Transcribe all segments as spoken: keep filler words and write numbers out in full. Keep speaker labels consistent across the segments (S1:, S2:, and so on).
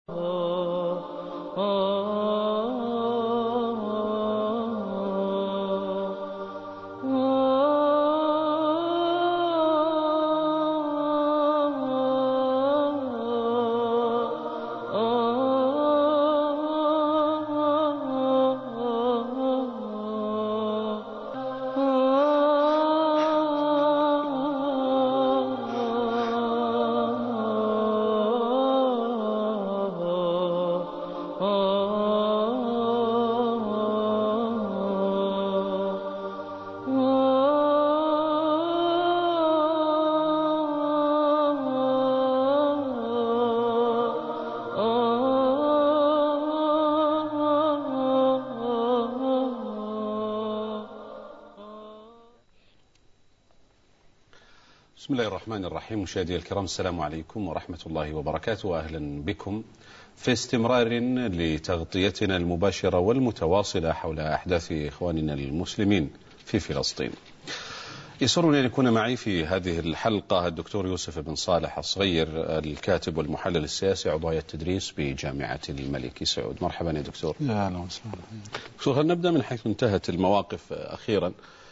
S1: بسم الله الرحمن الرحيم. مشاهدي الكرام، السلام عليكم ورحمة الله وبركاته، وأهلا بكم في استمرار لتغطيتنا المباشرة والمتواصلة حول أحداث إخواننا المسلمين في فلسطين. يسرني أن يكون معي في هذه الحلقة الدكتور يوسف بن صالح الصغير، الكاتب والمحلل السياسي، عضو هيئة التدريس بجامعة الملك سعود. مرحبا يا دكتور.
S2: يا أهلا وسهلا.
S1: دكتور، نبدأ من حيث انتهت المواقف أخيرا،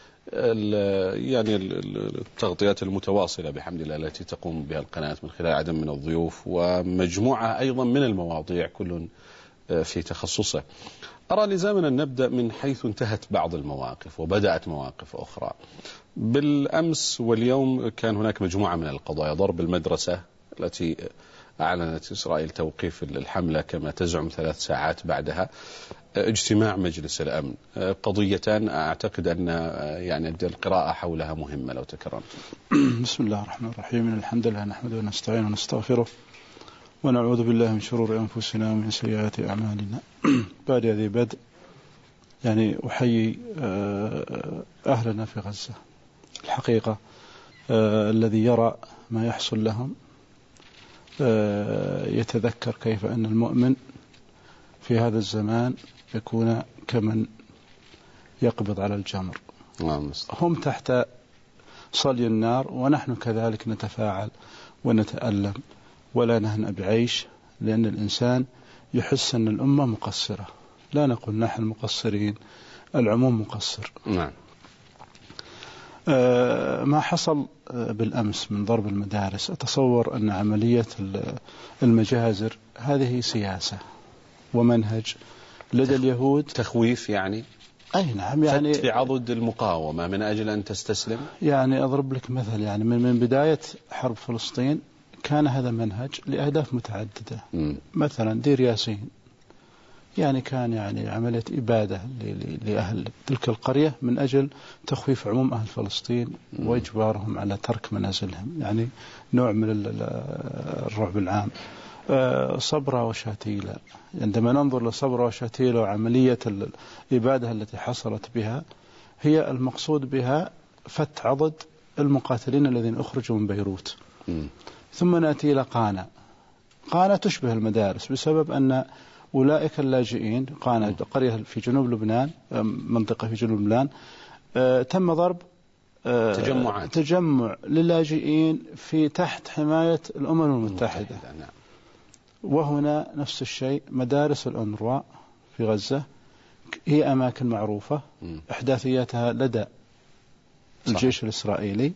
S1: يعني التغطيات المتواصلة بحمد الله التي تقوم بها القناة من خلال عدد من الضيوف ومجموعة أيضا من المواضيع كل في تخصصه. أرى لزامنا نبدأ من حيث انتهت بعض المواقف وبدأت مواقف أخرى. بالأمس واليوم كان هناك مجموعة من القضايا: ضرب المدرسة التي أعلنت إسرائيل توقيف الحملة كما تزعم ثلاث ساعات بعدها، اجتماع مجلس الأمن، قضيتان أعتقد أن يعني القراءة حولها مهمة لو تكرمت.
S2: بسم الله الرحمن الرحيم. الحمد لله نحمده ونستعين ونستغفره ونعوذ بالله من شرور أنفسنا ومن سيئات أعمالنا. بعد هذه بدء يعني أحيي أهلنا في غزة. الحقيقة الذي يرى ما يحصل لهم يتذكر كيف أن المؤمن في هذا الزمان يكون كمن يقبض على الجمر. هم تحت صلي النار ونحن كذلك نتفاعل ونتألم ولا نهنأ بعيش، لأن الإنسان يحس أن الأمة مقصرة. لا نقول نحن مقصرين، العموم مقصر.
S1: نعم.
S2: آه ما حصل بالأمس من ضرب المدارس، أتصور أن عملية المجازر هذه سياسة ومنهج لدى اليهود.
S1: تخويف يعني؟
S2: أي نعم، يعني
S1: في عضد المقاومة من أجل أن تستسلم.
S2: يعني أضرب لك مثل، يعني من, من بداية حرب فلسطين كان هذا منهج لأهداف متعددة. م. مثلا دير ياسين يعني كان يعني عملية إبادة لأهل تلك القرية من أجل تخويف عموم أهل فلسطين م. وإجبارهم على ترك منازلهم، يعني نوع من الرعب العام. صبرا وشاتيلا، عندما ننظر لصبرا وشاتيلا وعملية الإبادة التي حصلت بها، هي المقصود بها فت عضد المقاتلين الذين أخرجوا من بيروت. م. ثم نأتي إلى قانا. قانا تشبه المدارس بسبب أن أولئك اللاجئين، قانا قرية في جنوب لبنان، منطقة في جنوب لبنان، تم ضرب
S1: تجمعات
S2: تجمع للاجئين في تحت حماية الأمم المتحدة. وهنا نفس الشيء، مدارس الأونروا في غزة هي أماكن معروفة إحداثياتها لدى الجيش الإسرائيلي،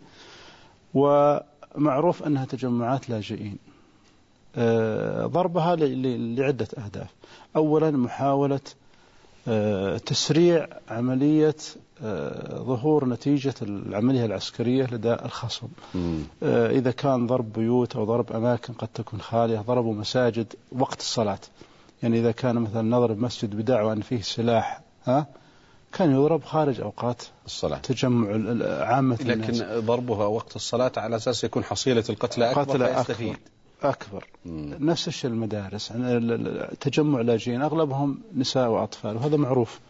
S2: ومعروف أنها تجمعات لاجئين. ضربها لعدة أهداف. أولا محاولة تسريع عملية ظهور نتيجة العملية العسكرية لدى الخصم. إذا كان ضرب بيوت أو ضرب أماكن قد تكون خالية، ضربوا مساجد وقت الصلاة. يعني إذا كان مثلا نضرب مسجد بدعوى أن فيه سلاح، ها كان يضرب خارج أوقات
S1: الصلاة،
S2: تجمع عامة الناس.
S1: لكن ضربها وقت الصلاة على أساس يكون حصيلة القتلى أكبر فيستفيد
S2: أكبر. نفس الشيء المدارس، تجمع لاجئين أغلبهم نساء وأطفال، وهذا معروف.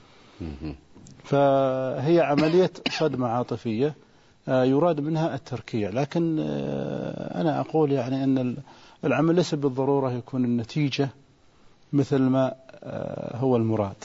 S2: فهي عملية صدمة عاطفية يراد منها التركيع. لكن أنا أقول يعني أن العمل ليس بالضرورة يكون النتيجة مثل ما هو المراد.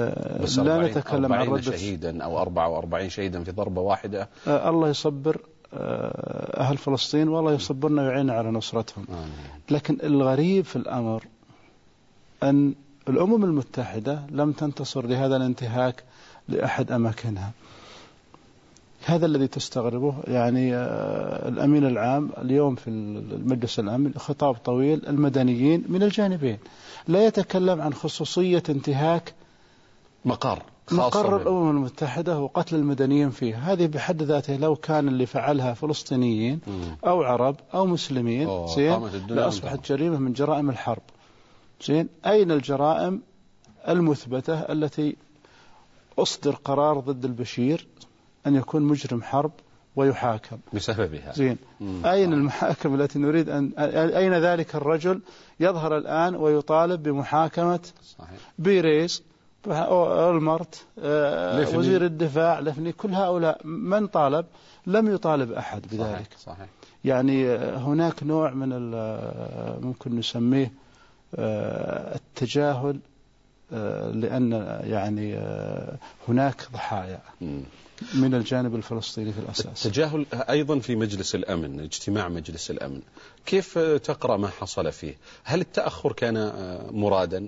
S1: بس لا نتكلم عن ردة شهيدا أو أربعة وأربعين شهيدا في ضربة واحدة.
S2: الله يصبر أهل فلسطين والله يصبرنا ويعيننا على نصرتهم. لكن الغريب في الأمر أن الأمم المتحدة لم تنتصر لهذا الانتهاك لأحد أماكنها. هذا الذي تستغربه. يعني الأمين العام اليوم في المجلس الأمن خطاب طويل المدنيين من الجانبين، لا يتكلم عن خصوصية انتهاك
S1: مقر
S2: مقر الأمم المتحدة وقتل المدنيين فيه. هذه بحد ذاته لو كان اللي فعلها فلسطينيين أو عرب أو مسلمين زين لأصبحت جريمة من جرائم الحرب. زين أين الجرائم المثبتة التي أصدر قرار ضد البشير أن يكون مجرم حرب ويحاكم
S1: بسببها؟
S2: زين مم. أين المحاكم التي نريد أن أين ذلك الرجل يظهر الآن ويطالب بمحاكمة صحيح. بيريز أولمرت آه وزير الدفاع لفني، كل هؤلاء من طالب؟ لم يطالب أحد بذلك.
S1: صحيح. صحيح.
S2: يعني هناك نوع من ممكن نسميه آه التجاهل، آه لأن يعني آه هناك ضحايا مم. من الجانب الفلسطيني في الأساس.
S1: التجاهل أيضا في مجلس الأمن، اجتماع مجلس الأمن، كيف تقرأ ما حصل فيه؟ هل التأخر كان مرادا؟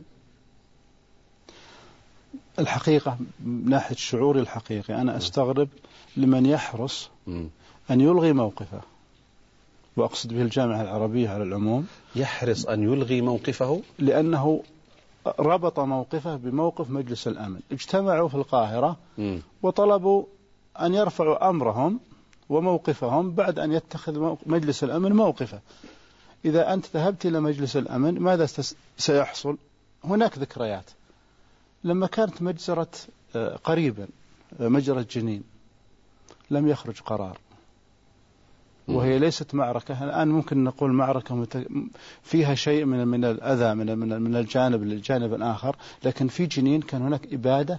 S2: الحقيقة من ناحية شعوري الحقيقي أنا أستغرب لمن يحرص أن يلغي موقفه، وأقصد به الجامعة العربية على العموم.
S1: يحرص أن يلغي موقفه
S2: لأنه ربط موقفه بموقف مجلس الأمن. اجتمعوا في القاهرة م. وطلبوا أن يرفعوا أمرهم وموقفهم بعد أن يتخذ مجلس الأمن موقفه. إذا أنت ذهبت إلى مجلس الأمن ماذا سيحصل؟ هناك ذكريات لما كانت مجزرة قريبا مجزرة جنين لم يخرج قرار، وهي ليست معركة الآن ممكن نقول معركة فيها شيء من من الأذى من من من الجانب للجانب الآخر، لكن في جنين كان هناك إبادة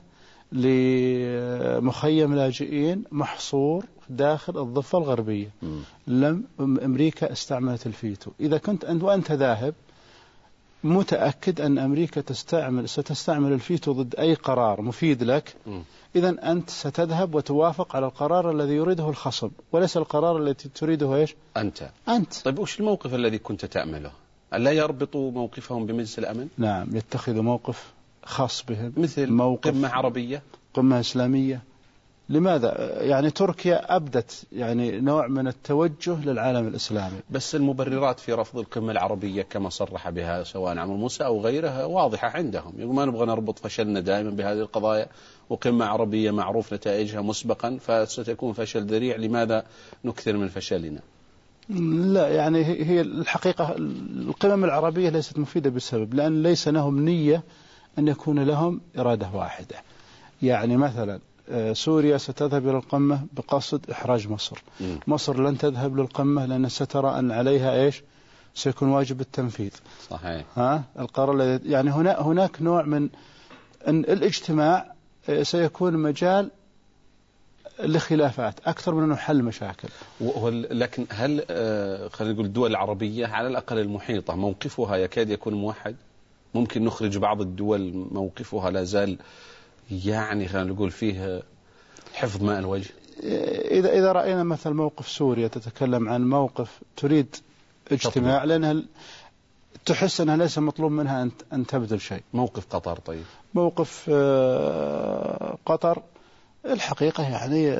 S2: لمخيم لاجئين محصور داخل الضفة الغربية. م. لم أمريكا استعملت الفيتو. إذا كنت أنت وأنت ذاهب متأكد أن أمريكا تستعمل ستستعمل الفيتو ضد أي قرار مفيد لك، إذن أنت ستذهب وتوافق على القرار الذي يريده الخصم وليس القرار الذي تريده إيش؟
S1: أنت.
S2: أنت.
S1: طيب وش الموقف الذي كنت تعمله؟ ألا يربطوا موقفهم بمجلس الأمن؟
S2: نعم، يتخذوا موقف خاص بهم،
S1: مثل موقف قمة عربية،
S2: قمة إسلامية. لماذا؟ يعني تركيا أبدت يعني نوع من التوجه للعالم الإسلامي.
S1: بس المبررات في رفض القمة العربية كما صرح بها سواء عمرو موسى أو غيره واضحة عندهم. يقول ما نبغى نربط فشلنا دائما بهذه القضايا، وقمة عربية معروف نتائجها مسبقا فستكون فشل ذريع، لماذا نكثر من فشلنا؟
S2: لا، يعني هي الحقيقة القمم العربية ليست مفيدة بسبب لأن ليس لهم نية أن يكون لهم إرادة واحدة. يعني مثلا سوريا ستذهب إلى القمة بقصد إحراج مصر. م. مصر لن تذهب للقمة لأن سترى أن عليها إيش؟ سيكون واجب التنفيذ.
S1: صحيح.
S2: ها القرار يعني هنا هناك نوع من أن الاجتماع سيكون مجال لخلافات أكثر من أنه حل مشاكل.
S1: لكن هل خلينا نقول الدول العربية على الأقل المحيطة موقفها يكاد يكون موحد؟ ممكن نخرج بعض الدول موقفها لا زال يعني خلينا نقول فيه حفظ ماء الوجه.
S2: إذا إذا رأينا مثل موقف سوريا تتكلم عن موقف تريد اجتماع لأنها تحس أنها ليس مطلوب منها أن أن تبذل شيء.
S1: موقف قطر طيب.
S2: موقف قطر الحقيقة يعني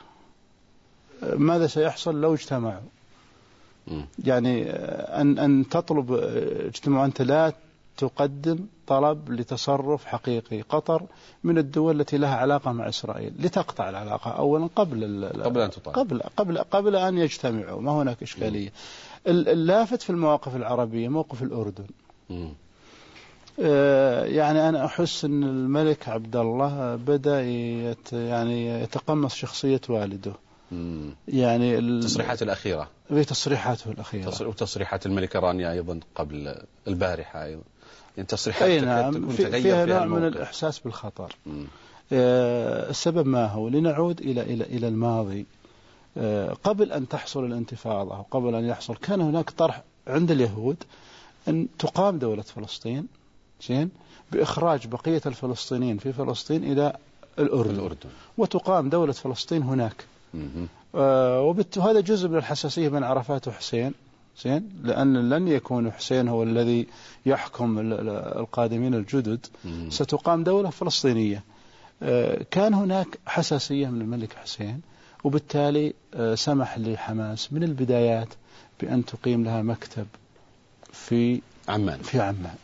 S2: ماذا سيحصل لو اجتمعوا؟ م. يعني أن أن تطلب اجتماع أنت لا تقدم طلب لتصرف حقيقي. قطر من الدول التي لها علاقة مع إسرائيل لتقطع العلاقة أولا قبل
S1: قبل أن تطع.
S2: قبل قبل قبل أن يجتمعوا، ما هناك إشكالية. اللافت في المواقف العربية موقف الأردن. م. آه يعني أنا أحس أن الملك عبد الله بدأ يت يعني يتقمص شخصية والده. م. يعني
S1: التصريحات الأخيرة
S2: في تصريحاته الأخيرة
S1: وتصريحات الملكة رانيا أيضا قبل البارحة أيضا، يعني تصريحات
S2: أي نعم في فيها نوع من الإحساس بالخطر. آه السبب ما هو؟ لنعود إلى إلى إلى الماضي. آه قبل أن تحصل الانتفاضة وقبل أن يحصل كان هناك طرح عند اليهود أن تقام دولة فلسطين زين بإخراج بقية الفلسطينيين في فلسطين إلى الأردن, الأردن. وتقام دولة فلسطين هناك. آه وهذا جزء من الحساسية بين عرفات وحسين، زين، لأن لن يكون حسين هو الذي يحكم القادمين الجدد، ستقام دولة فلسطينية. آه كان هناك حساسية من الملك حسين، وبالتالي آه سمح لحماس من البدايات بأن تقيم لها مكتب في
S1: عمان
S2: في عمان.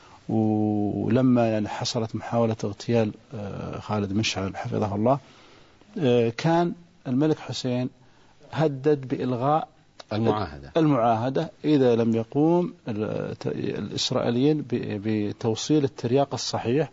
S2: ولما يعني حصلت محاولة اغتيال خالد مشعل حفظه الله، كان الملك حسين هدد بإلغاء
S1: المعاهدة
S2: المعاهدة إذا لم يقوم الإسرائيليين بتوصيل الترياق الصحيح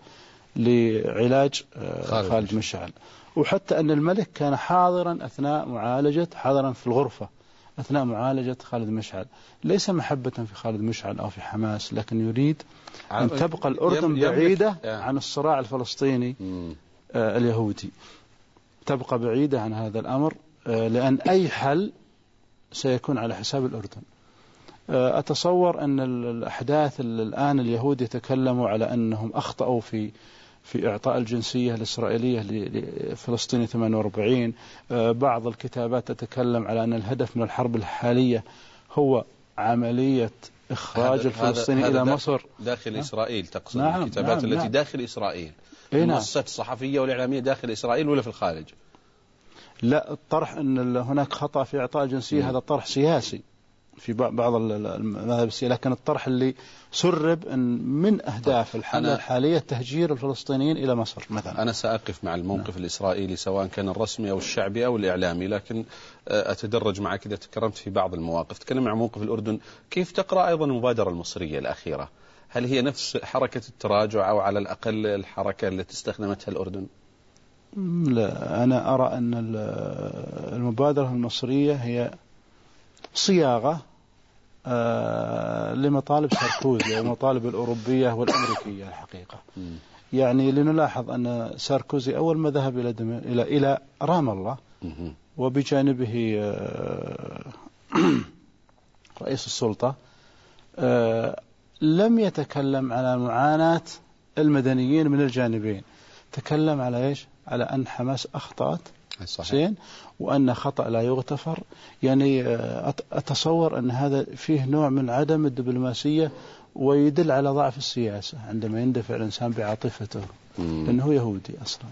S2: لعلاج خالد مشعل. وحتى أن الملك كان حاضرا أثناء معالجة حاضرا في الغرفة أثناء معالجة خالد مشعل، ليس محبة في خالد مشعل أو في حماس، لكن يريد أن تبقى الأردن بعيدة عن الصراع الفلسطيني آه اليهودي، تبقى بعيدة عن هذا الأمر، آه لأن أي حل سيكون على حساب الأردن. آه أتصور أن الأحداث الآن اليهود يتكلموا على أنهم أخطأوا في في إعطاء الجنسية الإسرائيلية لفلسطين ثمانية وأربعين. بعض الكتابات تتكلم على أن الهدف من الحرب الحالية هو عملية إخراج الفلسطيني إلى مصر
S1: داخل إسرائيل. تقصد
S2: نعم
S1: الكتابات
S2: نعم
S1: التي
S2: نعم.
S1: داخل إسرائيل،
S2: نعم.
S1: المؤسسات الصحفية والإعلامية داخل إسرائيل ولا في الخارج؟
S2: لا، الطرح أن هناك خطأ في إعطاء الجنسية هذا طرح سياسي في بعض المذاهب السياسية، لكن الطرح اللي سرب أن من أهداف الحملة الحالية تهجير الفلسطينيين إلى مصر مثلا.
S1: أنا سأقف مع الموقف نعم. الإسرائيلي سواء كان الرسمي أو الشعبي أو الإعلامي، لكن أتدرج معك إذا تكرمت في بعض المواقف. تكلم عن موقف الأردن، كيف تقرأ أيضا المبادرة المصرية الأخيرة؟ هل هي نفس حركة التراجع أو على الأقل الحركة التي استخدمتها الأردن؟
S2: لا، أنا أرى أن المبادرة المصرية هي صياغة آه لمطالب ساركوزي ومطالب الأوروبية والأمريكية الحقيقة. يعني لنلاحظ أن ساركوزي أول ما ذهب إلى دم... إلى إلى رام الله وبجانبه آه رئيس السلطة، آه لم يتكلم على معاناة المدنيين من الجانبين، تكلم على إيش؟ على أن حماس أخطأت زين، وأن خطأ لا يغتفر. يعني أتصور أن هذا فيه نوع من عدم الدبلوماسية، ويدل على ضعف السياسة عندما يندفع الإنسان بعاطفته، لأنه يهودي أصلا.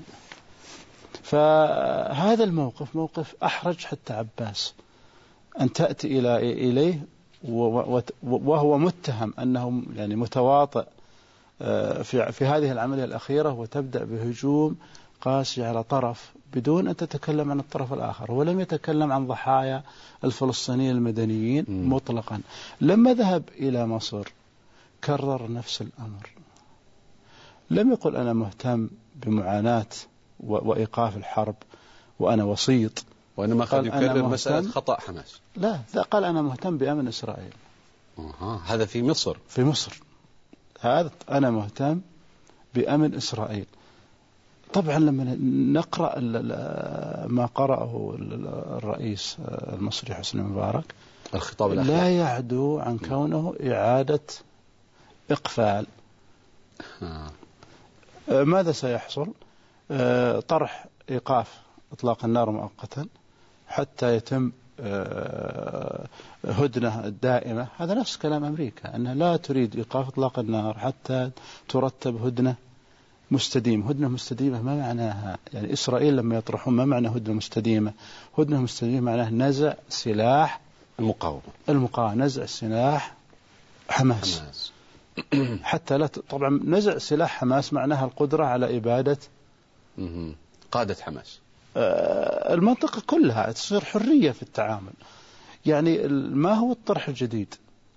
S2: فهذا الموقف موقف أحرج حتى عباس أن تأتي إلى إليه وهو متهم أنه يعني متواطئ في في هذه العملية الأخيرة، وتبدأ بهجوم قاسي على طرف بدون أن تتكلم عن الطرف الآخر. ولم يتكلم عن ضحايا الفلسطينيين المدنيين م. مطلقا. لما ذهب إلى مصر كرر نفس الأمر، لم يقل أنا مهتم بمعاناة وإيقاف الحرب وأنا وسيط،
S1: وإنما قد يكرر مسألة خطأ حماس.
S2: لا، قال أنا مهتم بأمن إسرائيل.
S1: أه. هذا في مصر
S2: في مصر هذا أنا مهتم بأمن إسرائيل. طبعا لما نقرأ ما قرأه الرئيس المصري حسني مبارك
S1: الخطاب الأخير
S2: لا يعدو عن كونه إعادة إقفال.
S1: آه.
S2: ماذا سيحصل؟ طرح إيقاف إطلاق النار مؤقتا حتى يتم هدنة دائمة. هذا نفس كلام أمريكا، أنها لا تريد إيقاف إطلاق النار حتى ترتب هدنة مستديمة. هدنة مستديمة ما معناها؟ يعني إسرائيل لما يطرحون ما معنى هدنة مستديمة؟ هدنة مستديمة معناها نزع سلاح
S1: المقاومة
S2: المقاومة نزع سلاح حماس, حماس. حتى لا ت... طبعا نزع سلاح حماس معناها القدرة على إبادة
S1: قادة حماس.
S2: آه المنطقة كلها تصير حرية في التعامل. يعني ما هو الطرح الجديد؟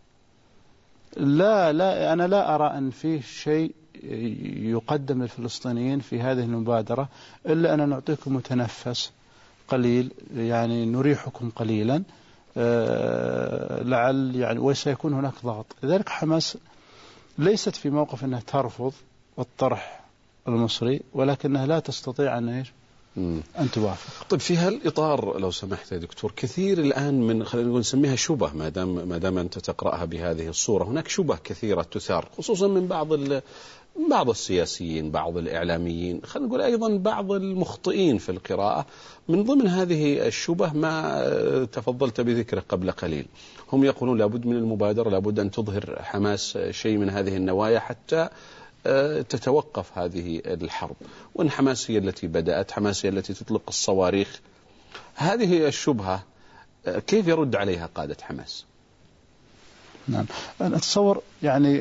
S2: لا لا أنا لا أرى أن فيه شيء يقدم للفلسطينيين في هذه المبادرة إلا أن نعطيكم متنفس قليل، يعني نريحكم قليلا آه لعل يعني وسيكون هناك ضغط. لذلك حماس ليست في موقف أنها ترفض الطرح المصري، ولكنها لا تستطيع أن إيش أن توافق.
S1: طيب في هالإطار لو سمحت يا دكتور، كثير الآن من خلينا نقول نسميها شبه، ما دام ما دام أنت تقرأها بهذه الصورة، هناك شبه كثيرة تثار خصوصا من بعض بعض السياسيين، بعض الإعلاميين، خلينا نقول أيضا بعض المخطئين في القراءة. من ضمن هذه الشبه ما تفضلت بذكره قبل قليل، هم يقولون لابد من المبادرة، لابد أن تظهر حماس شيء من هذه النوايا حتى تتوقف هذه الحرب، وأن حماس هي التي بدأت، حماس هي التي تطلق الصواريخ. هذه الشبهة كيف يرد عليها قادة حماس؟
S2: نعم، أنا أتصور يعني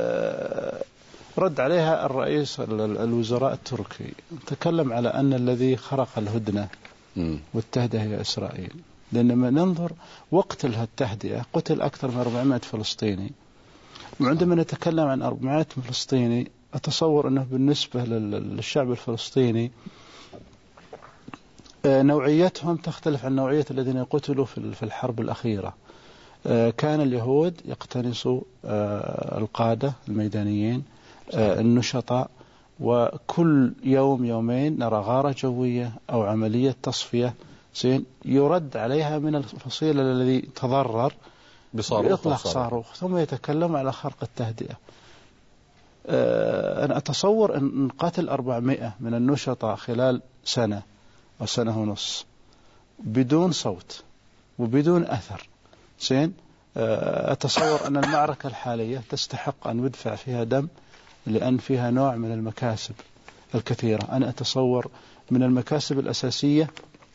S2: رد عليها الرئيس الوزراء التركي، تكلم على أن الذي خرق الهدنة والتهدئة هي إسرائيل، لأنما ننظر وقت التهدئة قتل أكثر من أربعمائة فلسطيني، وعندما نتكلم عن أربعمائة فلسطيني أتصور أنه بالنسبة للشعب الفلسطيني نوعيتهم تختلف عن نوعية الذين قتلوا في الحرب الأخيرة. كان اليهود يقتنصوا القادة الميدانيين النشطاء، وكل يوم يومين نرى غارة جوية أو عملية تصفية زين يرد عليها من الفصيل الذي تضرر بإطلاق صاروخ، ثم يتكلم على خرق التهدئة. أنا أتصور أن قتل أربعمائة من النشطاء خلال سنة أو سنة ونص بدون صوت وبدون أثر زين، أتصور أن المعركة الحالية تستحق أن يدفع فيها دم، لأن فيها نوع من المكاسب الكثيرة. أنا أتصور من المكاسب الأساسية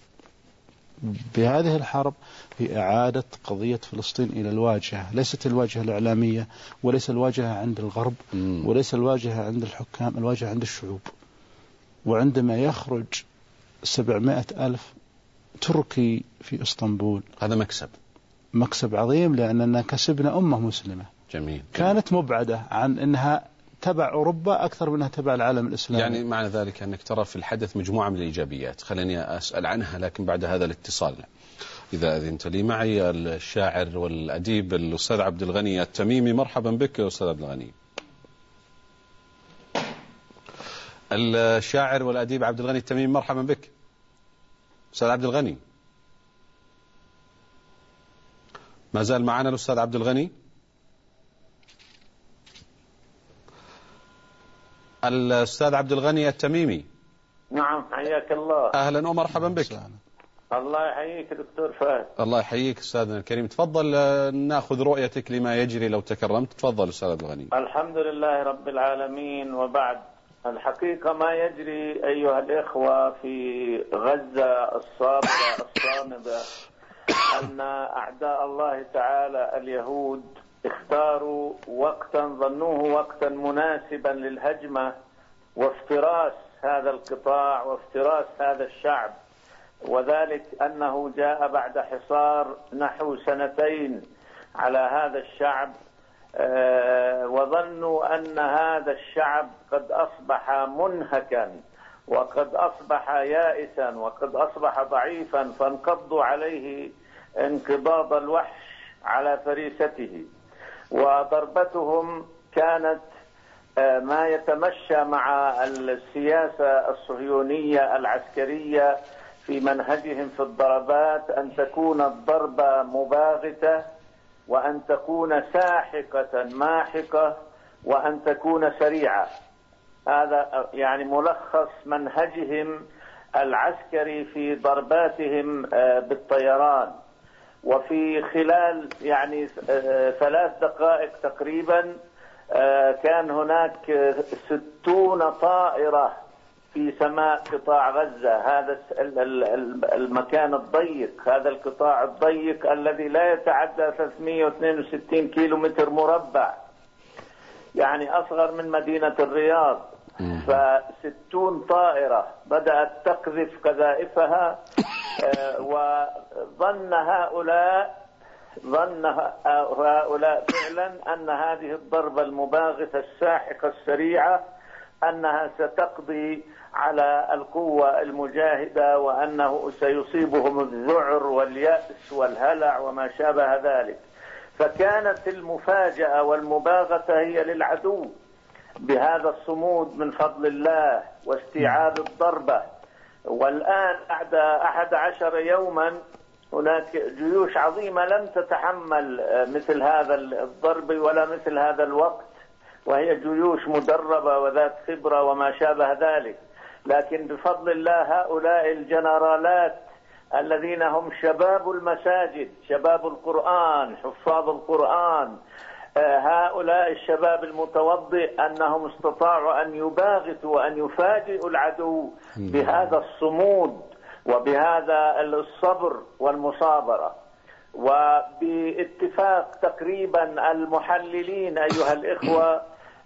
S2: بهذه الحرب هي إعادة قضية فلسطين إلى الواجهة، ليست الواجهة الإعلامية، وليس الواجهة عند الغرب، وليس الواجهة عند الحكام، الواجهة عند الشعوب. وعندما يخرج سبعمائة ألف تركي في إسطنبول،
S1: هذا مكسب
S2: مكسب عظيم، لأننا كسبنا أمة مسلمة
S1: جميل.
S2: كانت مبعدة عن أنها تبع أوروبا أكثر منها تبع العالم الإسلامي.
S1: يعني معنى ذلك أنك ترى في الحدث مجموعة من الإيجابيات، خليني أسأل عنها لكن بعد هذا الاتصال إذا أذنت لي. معي الشاعر والأديب الأستاذ عبد الغني التميمي. مرحبا بك يا أستاذ عبد الغني. الشاعر والأديب عبد الغني التميمي، مرحبا بك أستاذ عبد الغني. ما زال معنا الأستاذ عبد الغني؟ الأستاذ عبد الغني التميمي.
S3: نعم، حياك الله.
S1: أهلا ومرحبا بك.
S3: الله يحييك دكتور فهد.
S1: الله يحييك أستاذنا الكريم. تفضل نأخذ رؤيتك لما يجري لو تكرمت. تفضل أستاذ عبد الغني.
S3: الحمد لله رب العالمين، وبعد. الحقيقة ما يجري أيها الإخوة في غزة الصابرة الصامدة أن أعداء الله تعالى اليهود اختاروا وقتا ظنوه وقتا مناسبا للهجمة وافتراس هذا القطاع وافتراس هذا الشعب، وذلك أنه جاء بعد حصار نحو سنتين على هذا الشعب، وظنوا أن هذا الشعب قد أصبح منهكا وقد أصبح يائسا وقد أصبح ضعيفا، فانقضوا عليه انقضاض الوحش على فريسته. وضربتهم كانت ما يتمشى مع السياسة الصهيونية العسكرية في منهجهم في الضربات، أن تكون الضربة مباغتة، وأن تكون ساحقة ماحقة، وأن تكون سريعة. هذا يعني ملخص منهجهم العسكري في ضرباتهم بالطيران. وفي خلال يعني ثلاث دقائق تقريبا كان هناك ستون طائرة في سماء قطاع غزة، هذا المكان الضيق، هذا القطاع الضيق الذي لا يتعدى ثلاثمائة واثنين وستين كيلو متر مربع، يعني أصغر من مدينة الرياض. فستون طائرة بدأت تقذف قذائفها، وظن هؤلاء ظن هؤلاء فعلا أن هذه الضربة المباغتة الساحقة السريعة أنها ستقضي على القوة المجاهدة، وأنه سيصيبهم الذعر واليأس والهلع وما شابه ذلك. فكانت المفاجأة والمباغتة هي للعدو بهذا الصمود من فضل الله واستيعاب الضربة. والآن بعد أحد عشر يوما هناك جيوش عظيمة لم تتحمل مثل هذا الضرب ولا مثل هذا الوقت، وهي جيوش مدربة وذات خبرة وما شابه ذلك. لكن بفضل الله هؤلاء الجنرالات الذين هم شباب المساجد، شباب القرآن، حفاظ القرآن، هؤلاء الشباب المتوضئ أنهم استطاعوا أن يباغتوا وأن يفاجئوا العدو بهذا الصمود وبهذا الصبر والمصابرة. وباتفاق تقريبا المحللين أيها الإخوة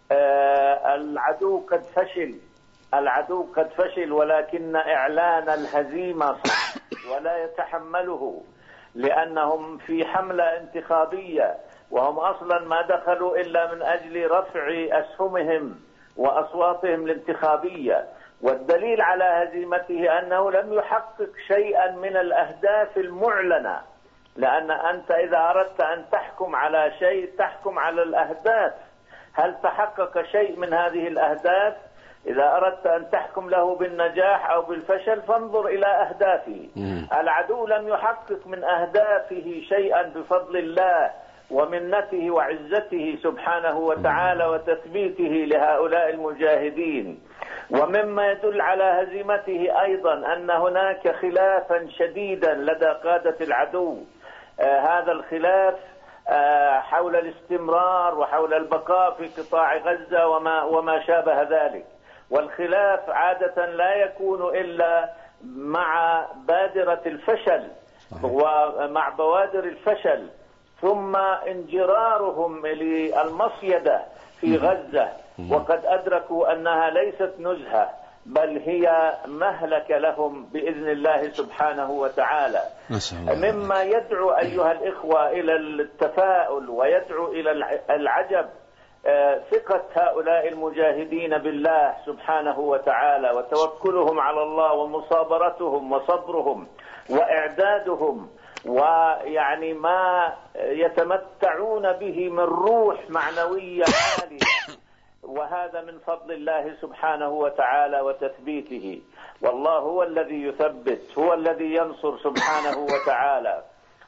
S3: العدو قد فشل، العدو قد فشل، ولكن إعلان الهزيمة صعب ولا يتحمله، لأنهم في حملة انتخابية، وهم أصلا ما دخلوا إلا من أجل رفع أسهمهم وأصواتهم الانتخابية. والدليل على هزيمته أنه لم يحقق شيئا من الأهداف المعلنة، لأن أنت إذا أردت أن تحكم على شيء تحكم على الأهداف. هل تحقق شيء من هذه الأهداف؟ إذا أردت أن تحكم له بالنجاح أو بالفشل فانظر إلى أهدافه. العدو لم يحقق من أهدافه شيئا بفضل الله ومنته وعزته سبحانه وتعالى وتثبيته لهؤلاء المجاهدين. ومما يدل على هزيمته أيضا أن هناك خلافا شديدا لدى قادة العدو. آه هذا الخلاف آه حول الاستمرار وحول البقاء في قطاع غزة وما, وما شابه ذلك. والخلاف عادة لا يكون إلا مع بادرة الفشل ومع بوادر الفشل، ثم انجرارهم للمصيدة في غزة، وقد أدركوا أنها ليست نزهة بل هي مهلكة لهم بإذن الله سبحانه وتعالى. مما يدعو أيها الإخوة إلى التفاؤل ويدعو إلى العجب ثقة هؤلاء المجاهدين بالله سبحانه وتعالى وتوكلهم على الله ومصابرتهم وصبرهم وإعدادهم، ويعني ما يتمتعون به من روح معنوية عالية، وهذا من فضل الله سبحانه وتعالى وتثبيته. والله هو الذي يثبت، هو الذي ينصر سبحانه وتعالى.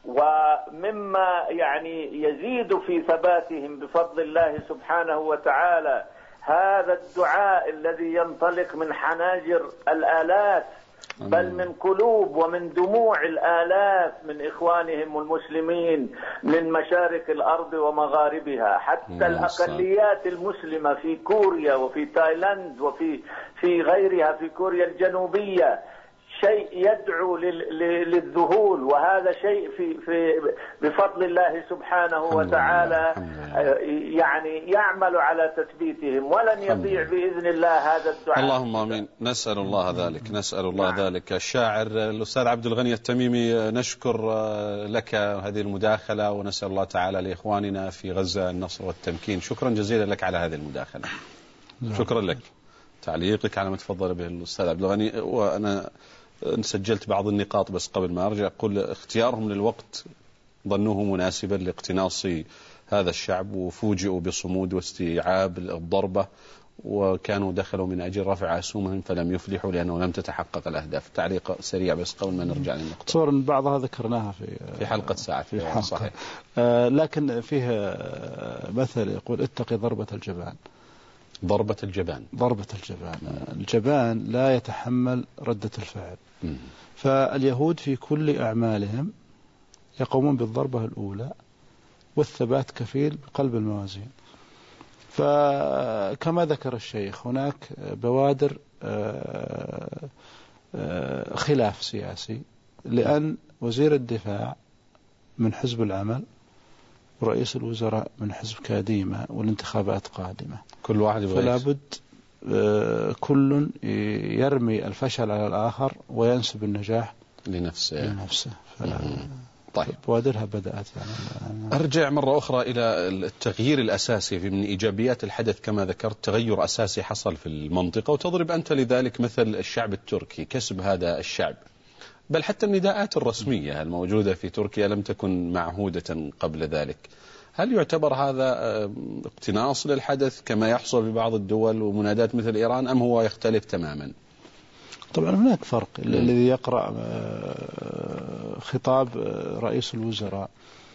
S3: ومما يعني يزيد في ثباتهم بفضل الله سبحانه وتعالى هذا الدعاء الذي ينطلق من حناجر الآلاف بل من قلوب ومن دموع الآلاف من إخوانهم المسلمين من مشارق الأرض ومغاربها، حتى الأقليات المسلمة في كوريا وفي تايلاند وفي في غيرها، في كوريا الجنوبية، شيء يدعو للذهول. وهذا شيء في في بفضل الله سبحانه وتعالى يعني يعمل على تثبيتهم، ولن يضيع بإذن الله هذا الدعاء.
S1: اللهم آمين. نسأل الله ذلك، نسأل الله نعم. ذلك. الشاعر الأستاذ عبد الغني التميمي، نشكر لك هذه المداخلة، ونسأل الله تعالى لإخواننا في غزة النصر والتمكين. شكرا جزيلا لك على هذه المداخلة. نعم. شكرا لك. تعليقك على ما تفضل به الأستاذ عبد الغني، وأنا سجلت بعض النقاط بس قبل ما أرجع أقول اختيارهم للوقت ظنوه مناسبا لاقتناص هذا الشعب، وفوجئوا بصمود واستيعاب الضربة، وكانوا دخلوا من أجل رفع أسهمهم فلم يفلحوا لأنه لم تتحقق الأهداف. تعليق سريع بس قبل ما نرجع للنقطة.
S2: صور بعضها ذكرناها في
S1: في حلقة ساعة في حلقة. صحيح.
S2: آه لكن فيها مثل يقول اتقي ضربة الجبان.
S1: ضربة الجبان.
S2: ضربة الجبان. الجبان لا يتحمل ردة الفعل. م. فاليهود في كل أعمالهم يقومون بالضربة الأولى، والثبات كفيل بقلب الموازين. فكما ذكر الشيخ هناك بوادر خلاف سياسي، لأن وزير الدفاع من حزب العمل ورئيس الوزراء من حزب كاديمة، والانتخابات قادمة،
S1: كل واحد
S2: فلا بد كل يرمي الفشل على الآخر وينسب النجاح
S1: لنفسه,
S2: لنفسه.
S1: طيب
S2: بوادرها بدأت يعني.
S1: أرجع مرة أخرى إلى التغيير الأساسي من إيجابيات الحدث كما ذكرت، تغير أساسي حصل في المنطقة، وتضرب أنت لذلك مثل الشعب التركي، كسب هذا الشعب، بل حتى النداءات الرسمية الموجودة في تركيا لم تكن معهودة قبل ذلك. هل يعتبر هذا اقتناص للحدث كما يحصل في بعض الدول ومنادات مثل إيران، أم هو يختلف تماما؟
S2: طبعا هناك فرق. الذي يقرأ خطاب رئيس الوزراء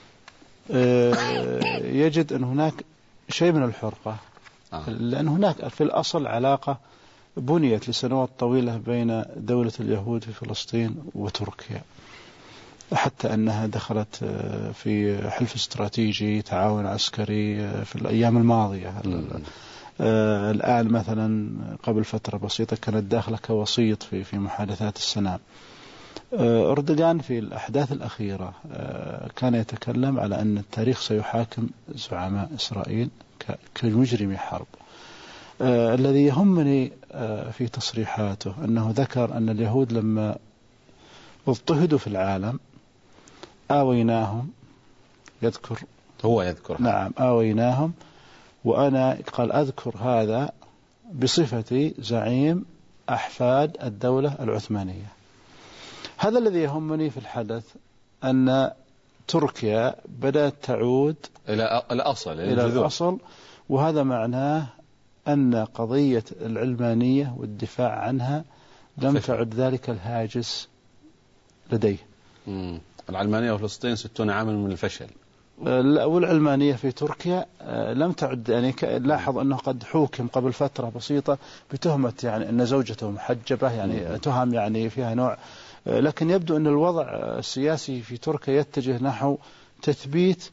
S2: يجد أن هناك شيء من الحرقة، لأن هناك في الأصل علاقة بنيت لسنوات طويلة بين دولة اليهود في فلسطين وتركيا، حتى أنها دخلت في حلف استراتيجي تعاون عسكري في الأيام الماضية. آه الآن مثلا قبل فترة بسيطة كانت داخلة كوسيط في في محادثات السلام. آه أردوغان في الأحداث الأخيرة آه كان يتكلم على أن التاريخ سيحاكم زعماء إسرائيل كمجرمي حرب. آه الذي يهمني آه في تصريحاته أنه ذكر أن اليهود لما اضطهدوا في العالم آويناهم، يذكر
S1: هو يذكر
S2: نعم آويناهم، وأنا قال أذكر هذا بصفتي زعيم أحفاد الدولة العثمانية. هذا الذي يهمني في الحدث، أن تركيا بدأت تعود
S1: إلى الأصل
S2: إلى الأصل، وهذا معناه أن قضية العلمانية والدفاع عنها لم تعد ذلك الهاجس لديه.
S1: مم. العلمانية وفلسطين ستون عاما من الفشل،
S2: والعلمانية في تركيا لم تعد، يعني لاحظ أنه قد حوكم قبل فترة بسيطة بتهمة يعني أن زوجته محجبة، يعني تهم يعني فيها نوع، لكن يبدو أن الوضع السياسي في تركيا يتجه نحو تثبيت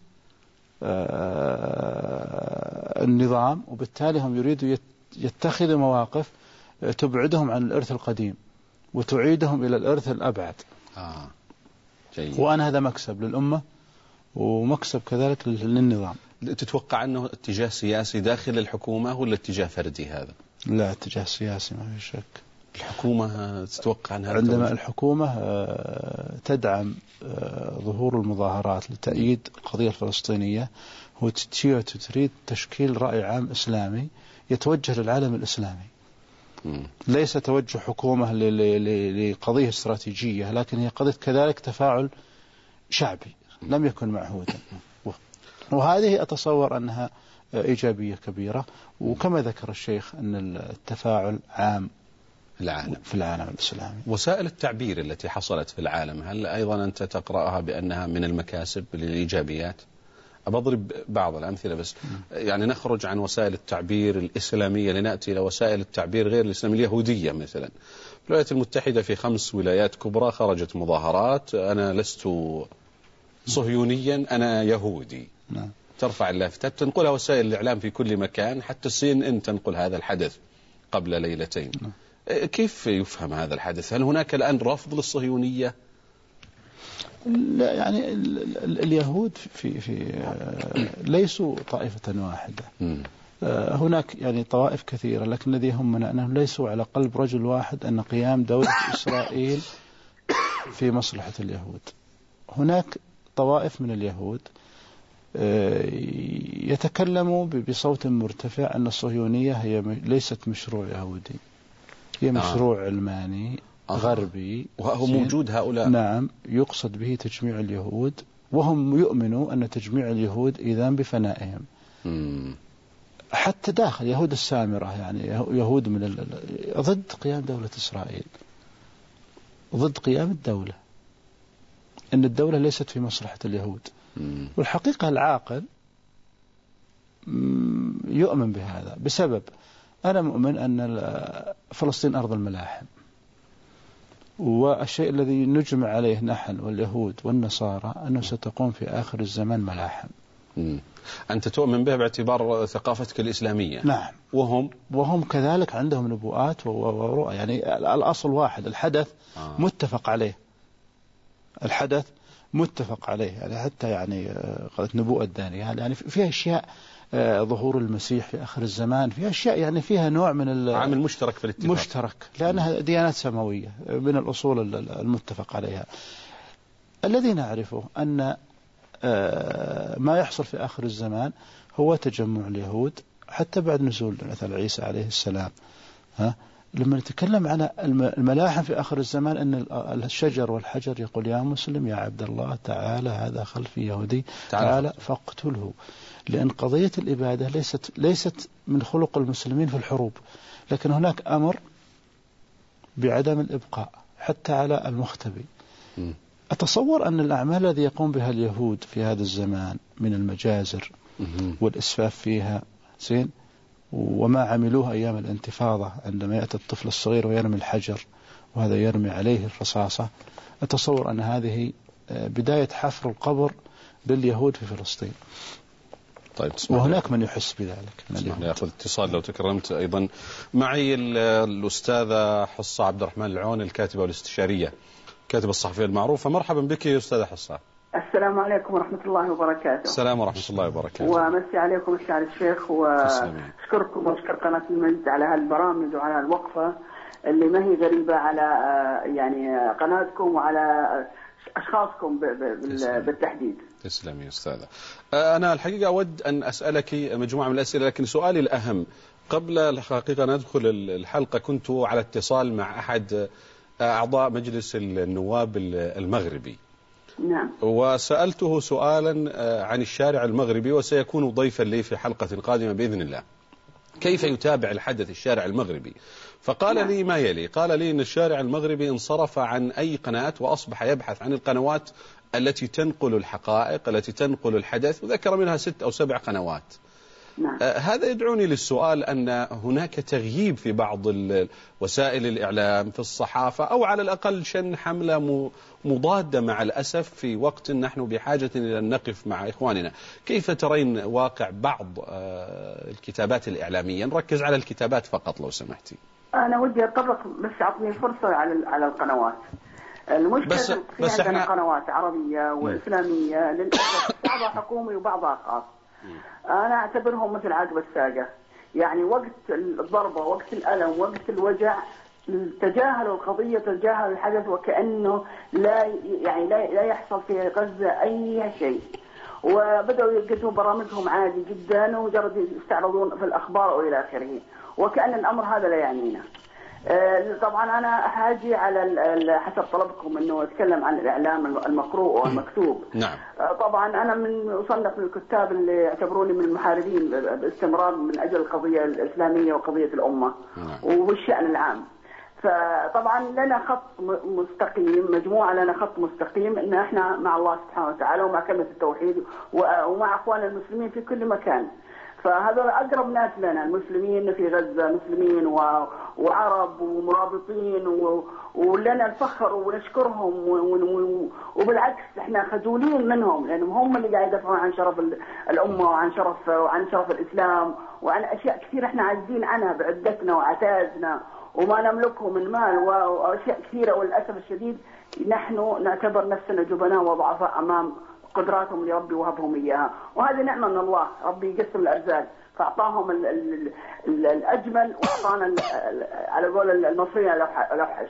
S2: النظام، وبالتالي هم يريدوا يتخذوا مواقف تبعدهم عن الإرث القديم وتعيدهم إلى الإرث الأبعد.
S1: آه. جيد.
S2: وأن هذا مكسب للأمة ومكسب كذلك للنظام.
S1: تتوقع أنه اتجاه سياسي داخل الحكومة ولا اتجاه فردي هذا؟
S2: لا، اتجاه سياسي ما في شك.
S1: الحكومة تتوقع أنها
S2: عندما توجه. الحكومة تدعم ظهور المظاهرات لتأييد القضية الفلسطينية، وتريد تشكيل رأي عام إسلامي يتوجه للعالم الإسلامي. م. ليس توجه حكومة لقضية استراتيجية، لكن هي قضية كذلك تفاعل شعبي لم يكن معهودا، وهذه أتصور أنها إيجابية كبيرة. وكما ذكر الشيخ أن التفاعل عام
S1: العالم
S2: في العالم الإسلامي.
S1: وسائل التعبير التي حصلت في العالم، هل أيضا أنت تقرأها بأنها من المكاسب للإيجابيات؟ أضرب بعض الأمثلة بس، يعني نخرج عن وسائل التعبير الإسلامية لنأتي إلى وسائل التعبير غير الإسلامية اليهودية. مثلا في الولايات المتحدة في خمس ولايات كبرى خرجت مظاهرات: أنا لست صهيونيا، أنا يهودي.
S2: نعم.
S1: ترفع اللافتات، تنقلها وسائل الإعلام في كل مكان، حتى الصين إن تنقل هذا الحدث قبل ليلتين.
S2: نعم.
S1: كيف يفهم هذا الحدث؟ هل هناك الآن رفض للصهيونية؟
S2: لا، يعني اليهود في في ليسوا طائفة واحدة. م. هناك يعني طوائف كثيرة، لكن الذي يهمنا أنهم ليسوا على قلب رجل واحد، أن قيام دولة إسرائيل في مصلحة اليهود. هناك طوائف من اليهود يتكلموا بصوت مرتفع أن الصهيونية هي ليست مشروع يهودي، هي مشروع آه. علماني آه. غربي،
S1: وهو موجود هؤلاء.
S2: نعم، يقصد به تجميع اليهود، وهم يؤمنوا أن تجميع اليهود إذن بفنائهم. م. حتى داخل يهود السامرة، يعني يهود من ال... ضد قيام دولة إسرائيل، ضد قيام الدولة، أن الدولة ليست في مصلحة اليهود. م. والحقيقة العاقل يؤمن بهذا، بسبب أنا مؤمن أن فلسطين أرض الملاحم، والشيء الذي نجمع عليه نحن واليهود والنصارى أنه ستقوم في آخر الزمان ملاحم.
S1: م. أنت تؤمن به باعتبار ثقافتك الإسلامية.
S2: نعم.
S1: وهم
S2: وهم كذلك عندهم نبوءات ورؤى، يعني الأصل واحد، الحدث آه. متفق عليه، الحدث متفق عليه، يعني حتى يعني قالت نبوءة دانية، يعني فيها أشياء، ظهور المسيح في آخر الزمان، فيها أشياء يعني فيها نوع من
S1: عامل مشترك في الاتفاق،
S2: مشترك، لأنها ديانات سماوية من الأصول المتفق عليها. الذي نعرفه أن ما يحصل في آخر الزمان هو تجمع اليهود، حتى بعد نزول مثل عيسى عليه السلام. ها، لما نتكلم عن الملاحم في آخر الزمان، أن الشجر والحجر يقول يا مسلم يا عبد الله تعالى هذا خلفي يهودي تعالى فاقتله، لأن قضية الإبادة ليست ليست من خلق المسلمين في الحروب، لكن هناك أمر بعدم الإبقاء حتى على المختبي. أتصور أن الأعمال التي يقوم بها اليهود في هذا الزمان من المجازر والإسفاف فيها زين، وما عملوه أيام الانتفاضة عندما يأتي الطفل الصغير ويرمي الحجر وهذا يرمي عليه الرصاصة، أتصور أن هذه بداية حفر القبر لليهود في فلسطين.
S1: طيب،
S2: وهناك من يحس بذلك.
S1: نأخذ اتصال لو تكرمت. أيضا معي الأستاذة حصة عبد الرحمن العون، الكاتبة والاستشارية، كاتبة الصحفية المعروفة. مرحبا بك يا أستاذة حصة.
S4: السلام عليكم ورحمة الله وبركاته.
S1: السلام ورحمة الله وبركاته.
S4: ومسي عليكم الشعر الشيخ، وأشكركم وأشكر قناة المجد على هالبرامج وعلى الوقفة اللي ما هي غريبة على يعني قناتكم وعلى أشخاصكم بالتحديد.
S1: تسلمي يا أستاذة. أنا الحقيقة أود أن أسألك مجموعة من الأسئلة، لكن سؤالي الأهم قبل الحقيقة ندخل الحلقة كنت على اتصال مع أحد أعضاء مجلس النواب المغربي.
S4: نعم.
S1: وسألته سؤالا عن الشارع المغربي، وسيكون ضيفا لي في حلقة قادمة بإذن الله، كيف يتابع الحدث الشارع المغربي. فقال نعم. لي ما يلي، قال لي أن الشارع المغربي انصرف عن أي قناة وأصبح يبحث عن القنوات التي تنقل الحقائق، التي تنقل الحدث، وذكر منها ست أو سبع قنوات.
S4: نعم.
S1: آه هذا يدعوني للسؤال أن هناك تغييب في بعض وسائل الإعلام، في الصحافة، أو على الأقل شن حملة مضادة مع الأسف في وقت نحن بحاجة إلى أن نقف مع إخواننا. كيف ترين واقع بعض آه الكتابات الإعلامية؟ نركز على الكتابات فقط لو سمحتي.
S4: أنا ودي أطرق، بس أعطني فرصة على على القنوات. المشكلة
S1: بس
S4: في
S1: بس
S4: عندنا
S1: احنا
S4: قنوات عربية وإسلامية للأسف بعضها حكومي وبعضها خاص. أنا أعتبرهم مثل عقب الساقة، يعني وقت الضربة، وقت الألم، وقت الوجع تجاهلوا القضية، تجاهلوا الحدث وكأنه لا يعني لا لا يحصل في غزة أي شيء، وبدأوا يقدموا برامجهم عادي جدا ومجرد يستعرضون في الأخبار وإلى آخره، وكأن الأمر هذا لا يعنينا. طبعا أنا حاجي على حسب طلبكم أنه أتكلم عن الإعلام المقروء والمكتوب.
S1: نعم.
S4: طبعا أنا من أصنف من الكتاب اللي يعتبروني من المحاربين باستمرار من أجل القضية الإسلامية وقضية الأمة. نعم. والشأن العام. فطبعا لنا خط مستقيم، مجموعة لنا خط مستقيم إن إحنا مع الله سبحانه وتعالى ومع كلمة التوحيد ومع أخواننا المسلمين في كل مكان. فهذا أقرب ناس لنا، المسلمين في غزة مسلمين وعرب ومرابطين، ولنا الفخر ونشكرهم، وبالعكس احنا خجولين منهم لأنهم هم اللي قاعد يدافعون عن شرف الأمة وعن شرف وعن شرف الإسلام وعن أشياء كثير احنا عاجزين عنها بعدتنا وعتازنا وما نملكه من مال وأشياء كثيرة، وللأسف الشديد نحن نعتبر نفسنا جبناء وضعفاء أمام قدراتهم اللي ربي وهبهم إياها، وهذه نعمة من الله، ربي يقسم الأرزاق فأعطاهم ال ال ال الأجمل وأعطانا على قول المصريين الأوحش.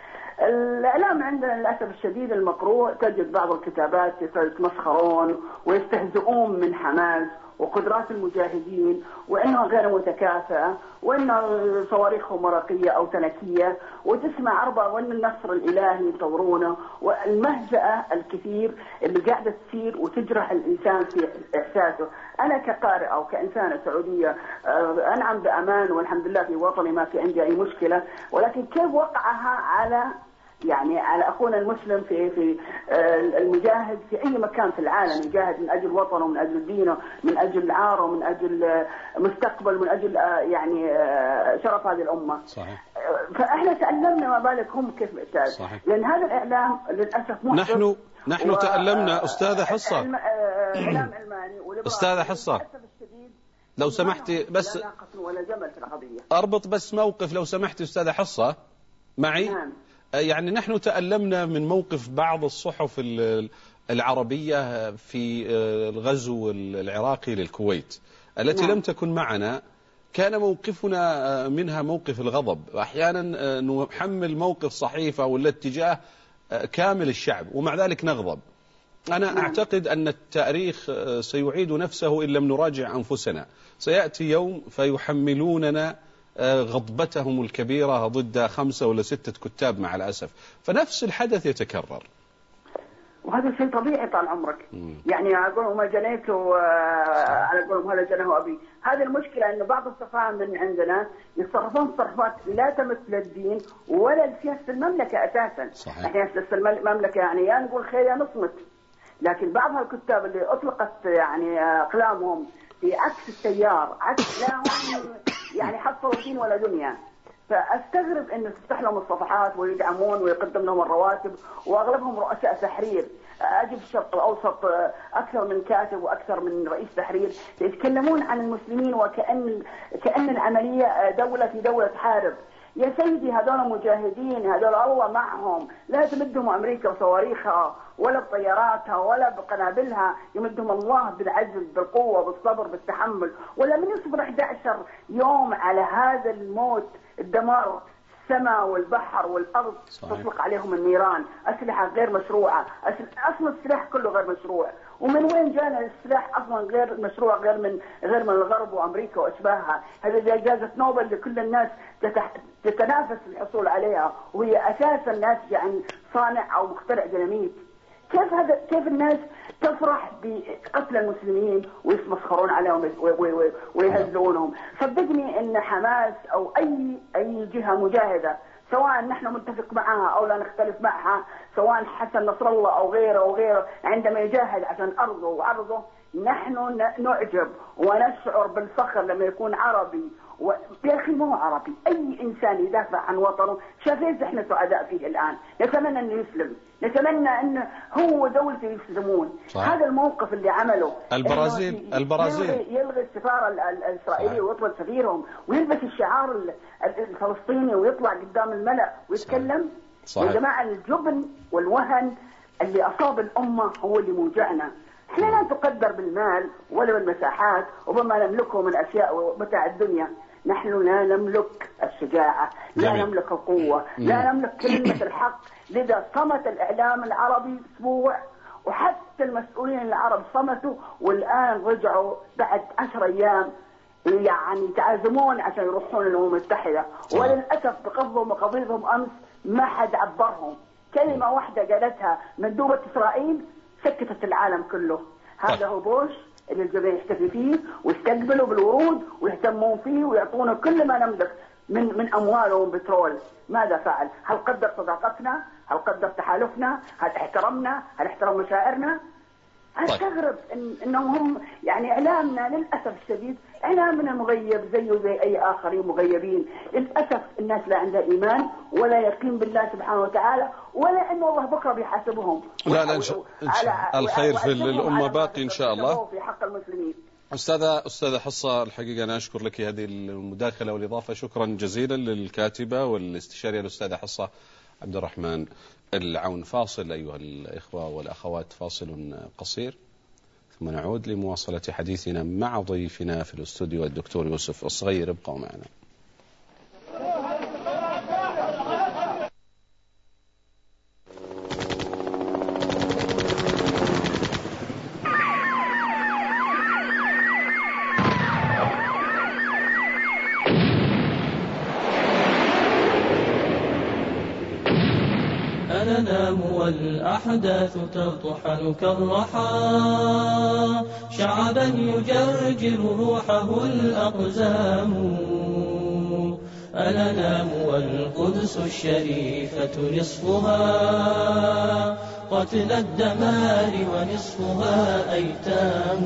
S4: الإعلام عندنا للأسف الشديد المقروء تجد بعض الكتابات يتمسخرون ويستهزئون من حماس وقدرات المجاهدين وإنها غير متكافئة وإنها صواريخهم ورقية أو تنكية، وتسمع أربعة وإن النصر الإلهي يطورونه، والمهزأة الكثير اللي قاعدة تصير وتجرح الإنسان في إحساسه. أنا كقارئ أو كإنسانة سعودية أنعم بأمان والحمد لله في وطني ما في عندي أي مشكلة، ولكن كيف وقعها على يعني على أخونا المسلم في في المجاهد في أي مكان في العالم، يجاهد من أجل وطنه، من أجل دينه، من أجل عاره، من أجل مستقبل، من أجل يعني شرف هذه الأمة.
S1: صحيح.
S4: فإحنا تألمنا ما بالك هم كيف معتاد، لأن هذا الإعلام للأسف محدث.
S1: نحن نحن و... تألمنا أستاذة حصة.
S4: إعلام علماني
S1: أستاذة حصة لو سمحتي بس
S4: ولا جمل في القضية.
S1: أربط بس موقف لو سمحتي أستاذة حصة معي.
S4: نعم.
S1: يعني نحن تألمنا من موقف بعض الصحف العربية في الغزو العراقي للكويت التي نعم. لم تكن معنا. كان موقفنا منها موقف الغضب، وأحيانا نحمل موقف صحيفة ولا اتجاه كامل الشعب ومع ذلك نغضب. أنا نعم. أعتقد أن التاريخ سيعيد نفسه إن لم نراجع أنفسنا. سيأتي يوم فيحملوننا غضبتهم الكبيرة ضد خمسة ولا ستة كتاب مع الأسف، فنفس الحدث يتكرر.
S4: وهذا شيء طبيعي طال عمرك. مم. يعني أقول ما جنيت على قولهم هذا جنه أبي. هذه المشكلة إنه بعض السفهاء من عندنا يتصرفون تصرفات لا تمس للدين ولا لسياسة المملكة أساسا. صحيح. احنا سياسة المملكة يعني يا نقول خير يا نصمت. لكن بعض الكتاب اللي أطلقت يعني أقلامهم في عكس التيار، عكس لا هم يعني حصلوا دين ولا دنيا. فاستغرب انه تفتح لهم الصفحات ويدعمون ويقدم لهم الرواتب، واغلبهم رؤساء تحرير. اجي في الشرق الاوسط اكثر من كاتب واكثر من رئيس تحرير يتكلمون عن المسلمين وكأن كأن العمليه دوله في دوله تحارب. يا سيدي هذول مجاهدين، هذول الله معهم، لا تمدهم امريكا بصواريخها ولا بطياراتها ولا بقنابلها، يمدهم الله بالعزم بالقوه بالصبر بالتحمل. ولا من يصبر أحد عشر يوم على هذا الموت الدمار، السماء والبحر والارض تطلق عليهم النيران، اسلحه غير مشروعه، اصلا السلاح كله غير مشروع. ومن وين جانا السلاح اصلا غير مشروع غير من غير من الغرب وامريكا واشباهها؟ هذه جائزه نوبل لكل الناس تتنافس الحصول عليها، وهي اساسا ناتجه عن صانع او مخترع ديناميت. كيف هذا كيف الناس تفرح بقتل المسلمين ويسمسخرون عليهم ويهزلونهم؟ صدقني ان حماس او اي اي جهه مجاهده، سواء نحن نتفق معها او لا نختلف معها، سواء حسن نصر الله او غيره او غيره، عندما يجاهد عشان ارضه وعرضه نحن نعجب ونشعر بالفخر لما يكون عربي. و... يا اخي مو عربي، اي انسان يدافع عن وطنه. شايفين احنا سعداء فيه الان، نتمنى انه يسلم، نتمنى انه هو دولته يسلمون. صحيح. هذا الموقف اللي عمله
S1: البرازيل البرازيل
S4: يلغي, يلغي السفاره الاسرائيليه ويطلب سفيرهم ويلبس الشعار الفلسطيني ويطلع قدام الملأ ويتكلم. صحيح. يا جماعه الجبن والوهن اللي اصاب الامه هو اللي موجعنا. احنا لا تقدر بالمال ولا بالمساحات وبما نملكه من اشياء ومتاع الدنيا. نحن لا نملك الشجاعة، لا جميل. نملك القوة، لا نملك كلمة الحق. لذا صمت الإعلام العربي أسبوع، وحتى المسؤولين العرب صمتوا، والآن رجعوا بعد عشر أيام يعني يتعازمون عشان يروحون الأمم المتحدة. وللأسف بقضوا مقاضيهم أمس ما حد عبرهم. كلمة واحدة قالتها مندوبة إسرائيل سكتت العالم كله. هذا هو بوش اللي الجميع يحتفي فيه ويستقبلوا بالورود ويهتمون فيه ويعطونا كل ما نملك من من اموال وبترول. ماذا فعل؟ هل قدر صداقتنا؟ هل قدر تحالفنا؟ هل احترمنا؟ هل احترم مشاعرنا؟ استغرب إن انهم يعني اعلامنا للاسف الشديد اعلامنا مغيب زيه زي اي اخرين مغيبين. للاسف الناس لا عندها ايمان ولا يقين بالله سبحانه وتعالى، ولا انه الله بكره بيحاسبهم.
S1: لا لا إن شاء الله الخير في الامه باقي ان شاء الله.
S4: في حق المسلمين.
S1: أستاذة أستاذة حصة، الحقيقة أنا أشكر لك هذه المداخلة والإضافة، شكرا جزيلا للكاتبة والاستشارية الأستاذة حصة عبد الرحمن العون. فاصل أيها الإخوة والأخوات، فاصل قصير ثم نعود لمواصلة حديثنا مع ضيفنا في الاستوديو الدكتور يوسف الصغير. ابقوا معنا.
S5: ننام والأحداث تطحن كالرحى، شعبا يجرجر روحه الأقزام. أننام والقدس الشريفة نصفها قتل الدمار ونصفها أيتام.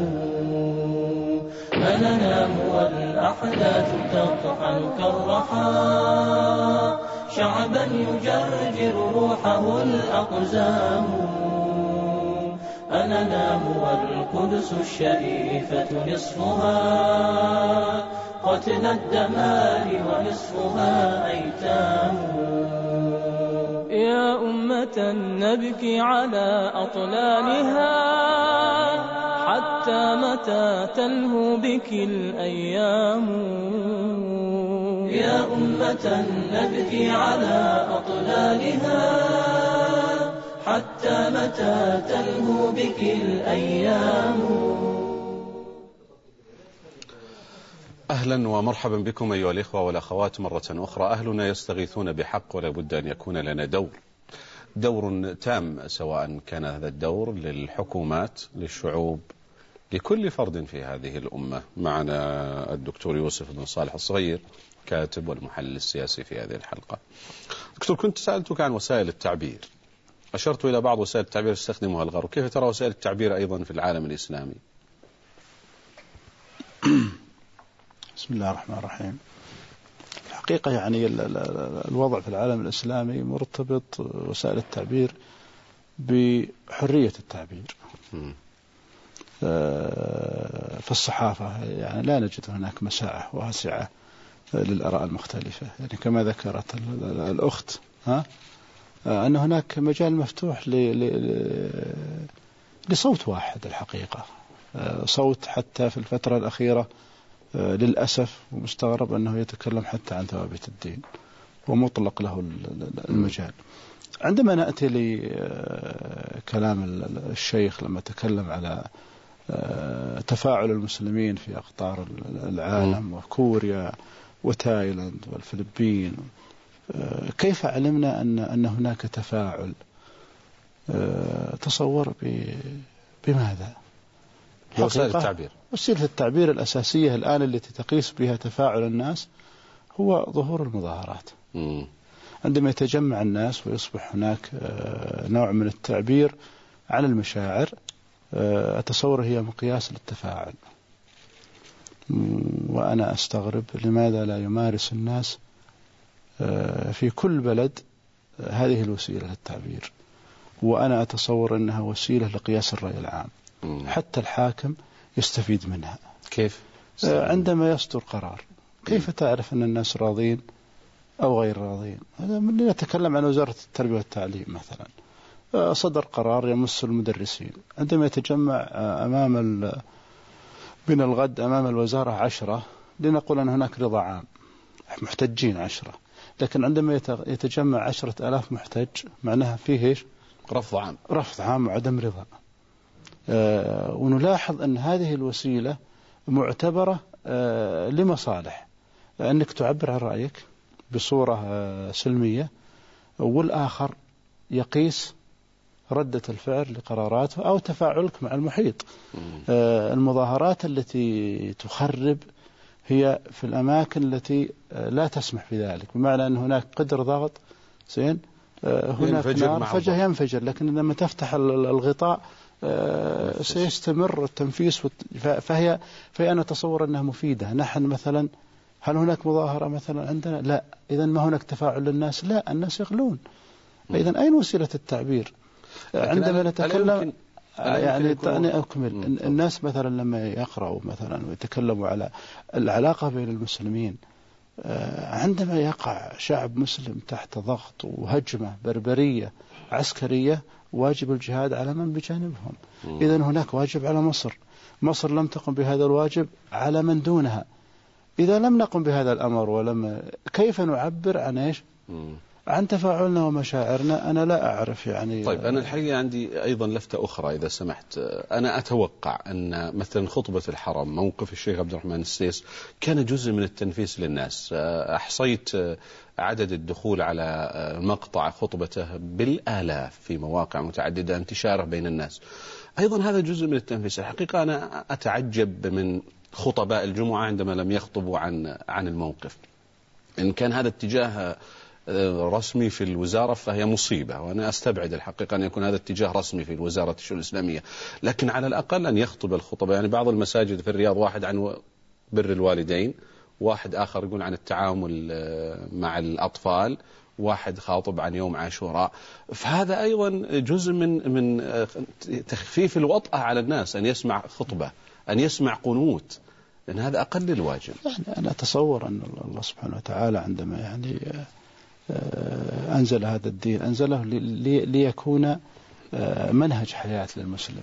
S5: أننام والأحداث تطحن كالرحى، شعبا يجرجر روحه الأقزام. أننام والقدس الشريفة نصفها قتل الدمار ونصفها أيتام. يا أمة نبكي على أطلالها، حتى متى تلهو بك الأيام. يا أمة نبكي على أطلالها، حتى متى تلهو بك الأيام.
S1: أهلا ومرحبا بكم أيها الإخوة والأخوات مرة أخرى. أهلنا يستغيثون بحق ولا بد أن يكون لنا دور. دور تام، سواء كان هذا الدور للحكومات، للشعوب، لكل فرد في هذه الأمة. معنا الدكتور يوسف بن صالح الصغير، كاتب والمحلل السياسي في هذه الحلقة. دكتور، كنت سألتك عن وسائل التعبير، أشرت إلى بعض وسائل التعبير يستخدمها الغرب، كيف ترى وسائل التعبير أيضا في العالم الإسلامي؟
S2: بسم الله الرحمن الرحيم. الحقيقة يعني الوضع في العالم الإسلامي مرتبط وسائل التعبير بحرية التعبير. في الصحافة يعني لا نجد هناك مساحة واسعة للآراء المختلفة، يعني كما ذكرت الأخت ها أن هناك مجال مفتوح لصوت واحد. الحقيقة صوت حتى في الفترة الأخيرة للأسف ومستغرب أنه يتكلم حتى عن ثوابت الدين ومطلق له المجال. عندما نأتي لكلام الشيخ لما تكلم على تفاعل المسلمين في أقطار العالم وكوريا وتايلاند والفلبين، كيف علمنا أن أن هناك تفاعل؟ تصور بماذا؟
S1: وسائل التعبير.
S2: وسيلة التعبير الأساسية الآن التي تقيس بها تفاعل الناس هو ظهور المظاهرات. م. عندما يتجمع الناس ويصبح هناك نوع من التعبير عن المشاعر، أتصور هي مقياس للتفاعل. وأنا أستغرب لماذا لا يمارس الناس في كل بلد هذه الوسيلة للتعبير. وأنا أتصور أنها وسيلة لقياس الرأي العام، حتى الحاكم يستفيد منها.
S1: كيف؟
S2: عندما يصدر قرار، كيف تعرف أن الناس راضين أو غير راضين؟ هذا من نتكلم عن وزارة التربية والتعليم مثلا، صدر قرار يمس المدرسين، عندما يتجمع أمام من الغد أمام الوزارة عشرة، لنقول أن هناك رضا عام محتجين عشرة، لكن عندما يتجمع عشرة آلاف محتج معناها فيه إيش؟
S1: رفض عام،
S2: رفض عام وعدم رضا. آه ونلاحظ أن هذه الوسيلة معتبرة آه لمصالح، أنك تعبر عن رأيك بصورة آه سلمية، والآخر يقيس ردة الفعل لقراراته أو تفاعلك مع المحيط. آه المظاهرات التي تخرب هي في الأماكن التي آه لا تسمح بذلك، بمعنى أن هناك قدر ضغط زين، آه هناك نار فجأة ينفجر، لكن لما تفتح الغطاء آه سيستمر التنفيس. فهي فهي أنا أتصور أنها مفيدة. نحن مثلا هل هناك مظاهرة مثلا عندنا؟ لا. إذا ما هناك تفاعل للناس؟ لا، الناس يغلون. إذا أين وسيلة التعبير؟ عندما نتكلم يعني أنا أكمل، الناس مثلا لما يقرأوا مثلا ويتكلموا على العلاقة بين المسلمين، عندما يقع شعب مسلم تحت ضغط وهجمة بربرية عسكرية، واجب الجهاد على من بجانبهم. إذا هناك واجب على مصر، مصر لم تقم بهذا الواجب على من دونها. إذا لم نقم بهذا الأمر ولم، كيف نعبر عن إيش؟ عن تفاعلنا ومشاعرنا؟ أنا لا أعرف يعني.
S1: طيب، أنا الحقيقة عندي أيضا لفتة أخرى إذا سمحت. أنا أتوقع أن مثلا خطبة الحرم، موقف الشيخ عبد الرحمن السيس، كان جزء من التنفيس للناس. أحصيت عدد الدخول على مقطع خطبته بالآلاف في مواقع متعددة، انتشاره بين الناس. أيضا هذا جزء من التنفيس. الحقيقة أنا أتعجب من خطباء الجمعة عندما لم يخطبوا عن عن الموقف. إن كان هذا اتجاه رسمي في الوزارة فهي مصيبة، وأنا أستبعد الحقيقة أن يكون هذا اتجاه رسمي في وزارة الشؤون الإسلامية، لكن على الأقل أن يخطب الخطبة. يعني بعض المساجد في الرياض واحد عن بر الوالدين، واحد آخر يقول عن التعامل مع الأطفال، واحد خاطب عن يوم عاشوراء. فهذا أيضا جزء من من تخفيف الوطأة على الناس، أن يسمع خطبة، أن يسمع قنوت، لأن هذا أقل الواجب.
S2: يعني أنا أتصور أن الله سبحانه وتعالى عندما يعني أنزل هذا الدين أنزله لي ليكون منهج حياة للمسلم.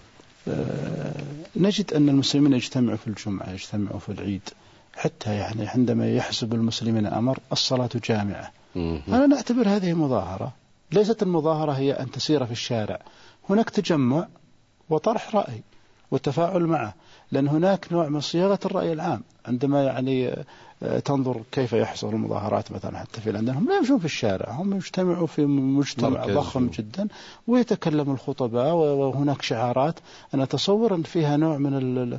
S2: نجد أن المسلمين يجتمعوا في الجمعة، يجتمعوا في العيد، حتى يعني عندما يحسب المسلمين أمر الصلاة جامعة. أنا نعتبر هذه مظاهرة. ليست المظاهرة هي أن تسير في الشارع، هناك تجمع وطرح رأي والتفاعل معه، لأن هناك نوع من صياغة الرأي العام. عندما يعني تنظر كيف يحصل المظاهرات مثلا حتى في لندن، هم لا يمشون في الشارع، هم يجتمعوا في مجتمع ضخم جدا ويتكلم الخطباء وهناك شعارات. أنا أتصور أن فيها نوع من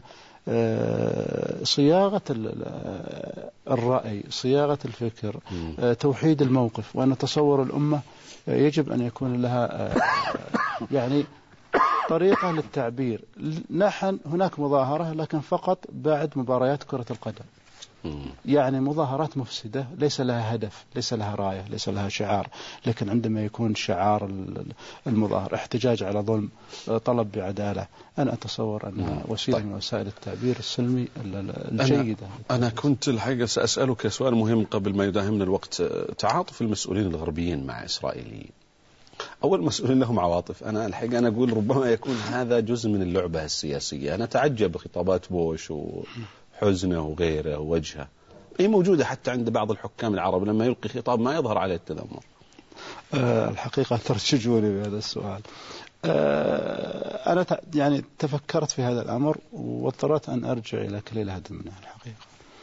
S2: صياغة الرأي، صياغة الفكر، توحيد الموقف. وأنا أتصور الأمة يجب أن يكون لها يعني طريقة للتعبير. نحن هناك مظاهرة لكن فقط بعد مباريات كرة القدم، يعني مظاهرات مفسدة ليس لها هدف، ليس لها راية، ليس لها شعار. لكن عندما يكون شعار المظاهرة احتجاج على ظلم، طلب بعدالة، أنا أتصور أنها وسيلة من وسائل التعبير السلمي الجيدة.
S1: أنا, أنا كنت الحقيقة سأسألك سؤال مهم قبل ما يداهمنا الوقت. تعاطف المسؤولين الغربيين مع إسرائيليين، أول مسؤولين لهم عواطف. أنا الحقيقة أنا أقول ربما يكون هذا جزء من اللعبة السياسية. أنا أتعجب بخطابات بوش وحزنه وغيره ووجهه، هي موجودة حتى عند بعض الحكام العرب لما يلقي خطاب ما يظهر عليه التذمر.
S2: أه الحقيقة ترشجوني بهذا السؤال. أه أنا يعني تفكرت في هذا الأمر واضطريت أن أرجع إلى كليل هدمنا. الحقيقة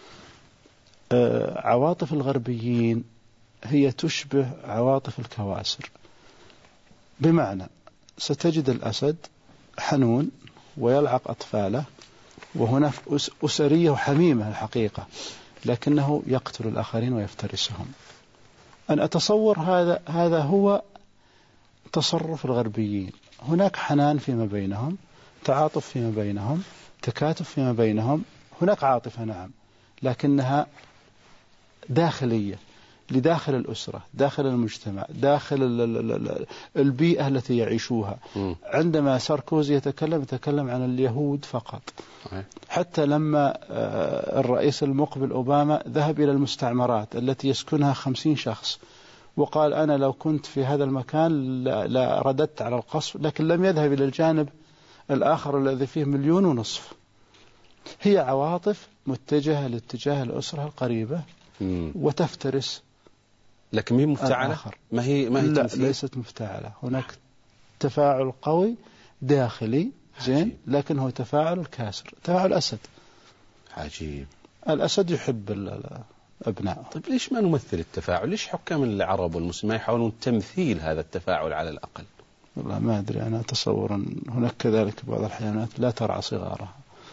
S2: أه عواطف الغربيين هي تشبه عواطف الكواسر، بمعنى ستجد الأسد حنون ويلعق أطفاله وهناك أسرية وحميمة الحقيقة، لكنه يقتل الآخرين ويفترسهم. أن أتصور هذا هذا هو تصرف الغربيين. هناك حنان فيما بينهم، تعاطف فيما بينهم، تكاتف فيما بينهم، هناك عاطفة نعم، لكنها داخلية لداخل الأسرة، داخل المجتمع، داخل البيئة التي يعيشوها. عندما ساركوزي يتكلم يتكلم عن اليهود فقط، حتى لما الرئيس المقبل أوباما ذهب إلى المستعمرات التي يسكنها خمسين شخص وقال أنا لو كنت في هذا المكان لرددت على القصف، لكن لم يذهب إلى الجانب الآخر الذي فيه مليون ونصف. هي عواطف متجهة لاتجاه الأسرة القريبة وتفترس،
S1: لكن ما هي مفتعلة، ما هي ما هي
S2: لا
S1: تمثيل.
S2: ليست مفتعلة. هناك تفاعل قوي داخلي زين، لكن هو تفاعل الكاسر، تفاعل أسد.
S1: عجيب.
S2: الأسد يحب الأبناء.
S1: طيب ليش ما نمثل التفاعل؟ ليش حكام العرب والمسلمين يحاولون تمثيل هذا التفاعل على الأقل؟
S2: والله ما أدري، أنا أتصور أن هناك كذلك بعض الحيوانات لا ترعى صغارها،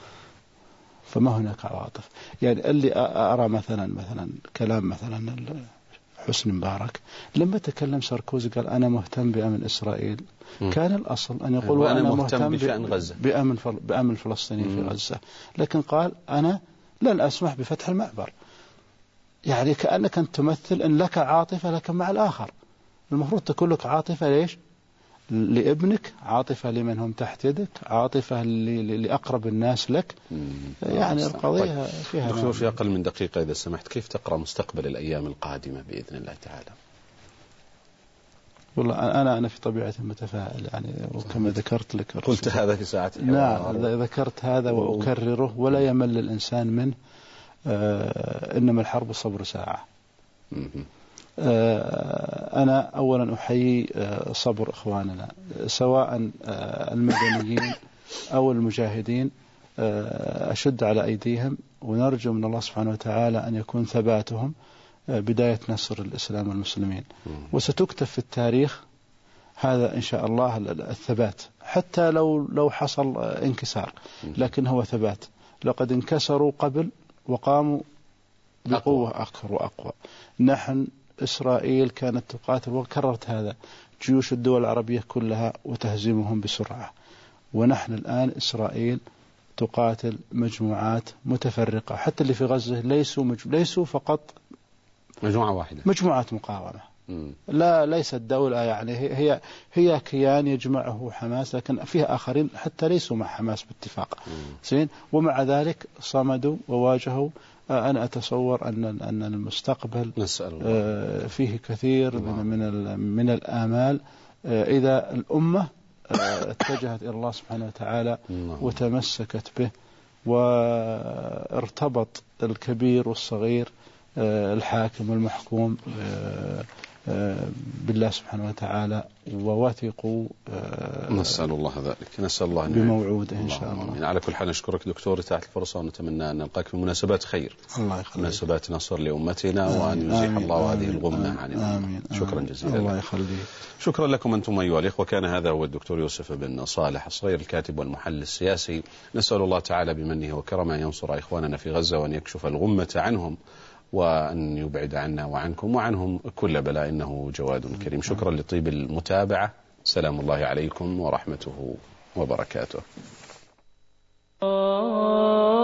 S2: فما هناك عواطف. يعني اللي أرى مثلا مثلا كلام مثلا حسني مبارك لما تكلم ساركوزي قال أنا مهتم بأمن إسرائيل، م. كان الأصل أن يقول وأنا مهتم, مهتم بشأن غزة، بأمن بأمن الفلسطينيين في غزة، لكن قال أنا لن أسمح بفتح المعبر. يعني كأنك أنت تمثل أن لك عاطفة لكن مع الآخر. المفروض تكون لك عاطفة ليش؟ لابنك، عاطفة لمن هم تحت يدك، عاطفة لأقرب الناس لك. يعني القضية طيب. فيها
S1: دكتور في أقل من دقيقة إذا سمحت، كيف تقرأ مستقبل الأيام القادمة بإذن الله تعالى؟
S2: والله أنا أنا في طبيعتي متفائل، يعني وكما ذكرت لك
S1: قلت هذا في ساعة
S2: نعم ذكرت هذا وأكرره ولا يمل الإنسان منه. آه إنما الحرب صبر ساعة. أنا أولا أحيي صبر إخواننا سواء المدنيين أو المجاهدين، أشد على أيديهم ونرجو من الله سبحانه وتعالى أن يكون ثباتهم بداية نصر الإسلام والمسلمين، وستكتب في التاريخ هذا إن شاء الله الثبات، حتى لو لو حصل انكسار لكن هو ثبات. لقد انكسروا قبل وقاموا بقوة أكثر وأقوى. نحن إسرائيل كانت تقاتل، وكررت هذا، جيوش الدول العربية كلها وتهزمهم بسرعة، ونحن الآن إسرائيل تقاتل مجموعات متفرقة. حتى اللي في غزة ليسوا مج... ليسوا فقط
S1: مجموعة واحدة،
S2: مجموعات مقاومة. م. لا ليست دولة، يعني هي هي كيان يجمعه حماس، لكن فيها آخرين حتى ليسوا مع حماس باتفاق. زين، ومع ذلك صمدوا وواجهوا. أنا أتصور أن أن المستقبل فيه كثير من من من الآمال إذا الأمة اتجهت إلى الله سبحانه وتعالى وتمسكت به، وارتبط الكبير والصغير، الحاكم والمحكوم، بالله سبحانه وتعالى ووثقوا.
S1: نسأل الله ذلك، نسأل الله
S2: بموعوده إن شاء الله.
S1: الله. على كل حال نشكرك دكتور إتاحة الفرصة، ونتمنى أن نلقاك في مناسبات خير،
S2: الله يخليك،
S1: مناسبات نصر لأمتنا، وأن يزيح الله هذه الغمة عن الأمة. شكرا جزيلا.
S2: الله يخليك.
S1: شكرا لكم أنتم أيها الإخوة. كان هذا هو الدكتور يوسف بن صالح الصغير، الكاتب والمحلل السياسي. نسأل الله تعالى بمنه وكرمه أن ينصر إخواننا في غزة، وأن يكشف الغمة عنهم، وأن يبعد عنا وعنكم وعنهم كل بلاء، إنه جواد كريم. شكرا لطيب المتابعة. سلام الله عليكم ورحمته وبركاته.